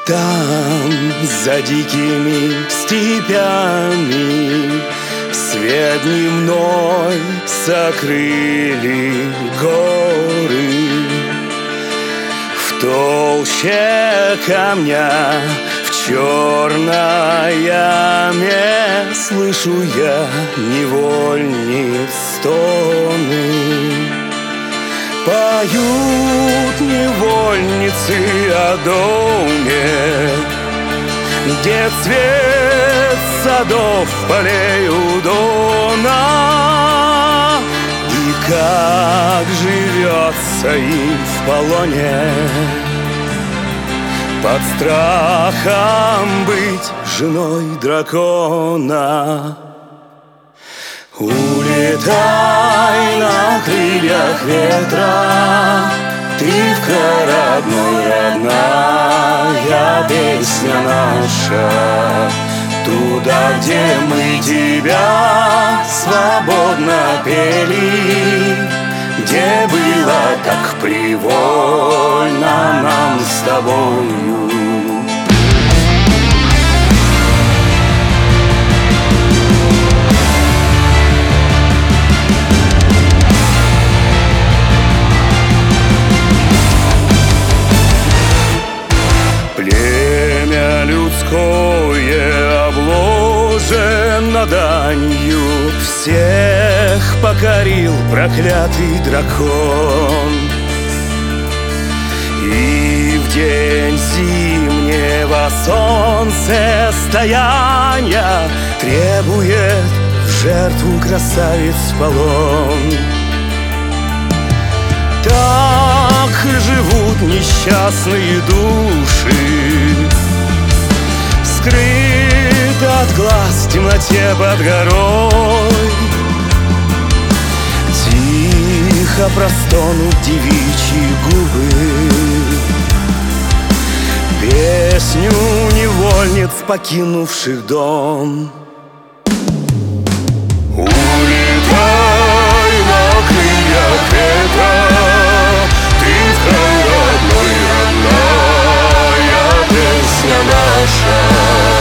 Там, за дикими степями, свет дневной сокрыли горы. В толще камня, в черной яме слышу я невольниц стоны. Поют невольницы о доме, где цвет садов, полей у дона. И как живется им в полоне, под страхом быть женой дракона. Улетай на крыльях ветра, ты в край родной, родная песня наша. Туда, где мы тебя свободно пели, где было так привольно нам с тобою. Племя людское обложено данью, всех покорил проклятый дракон. И в день зимнего солнцестояния требует в жертву красавиц полон. Так живут несчастные души, скрыт от глаз в темноте под горой. Тихо простонут девичьи губы песню невольниц, покинувших дом. Улетай на крыльях ветра, ты в край родной, родная песня наша.